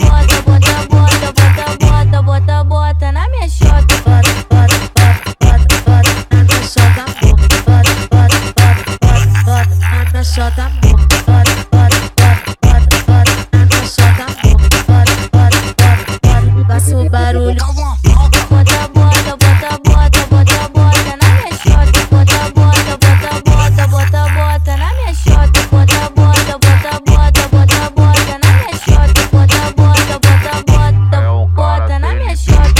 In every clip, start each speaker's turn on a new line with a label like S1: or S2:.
S1: bota, bota, bota, bota, bota, bota, bota na minha xota. Bota, bota, bota, bota, bota na minha xota, amor. Bota, bota, bota, bota, bota na minha xota, amor. Bota, bota, bota, bota, bota na minha xota, amor. Bota, bota, bota, bota, faça o barulho. Bota, bota, bota, bota, bota, bota na minha xota. Bota, bota, bota, bota, bota, bota na minha xota. Bota, bota, bota, bota, bota, bota na minha xota. Bota, bota, bota, bota, bota na minha xota.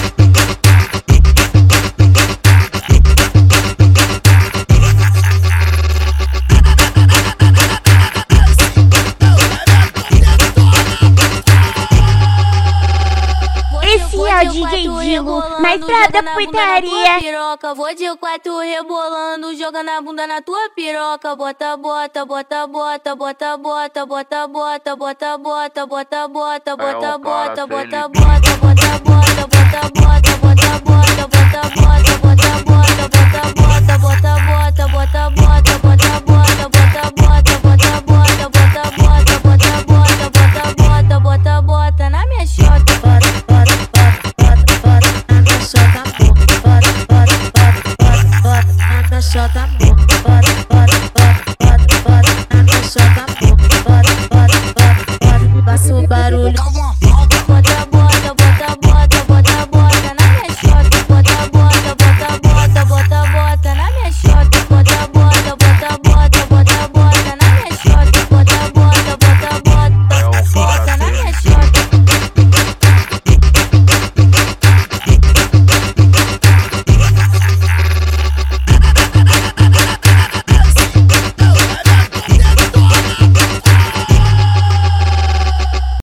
S2: Esse é o DJ Dilo, mais brabo da putaria.
S1: Piroca, vou de quatro rebolando, jogando a bunda na tua piroca. Bota, bota, bota, bota, bota, bota, bota, bota, bota, bota, bota, bota, bota, bota, bota, bota, bota.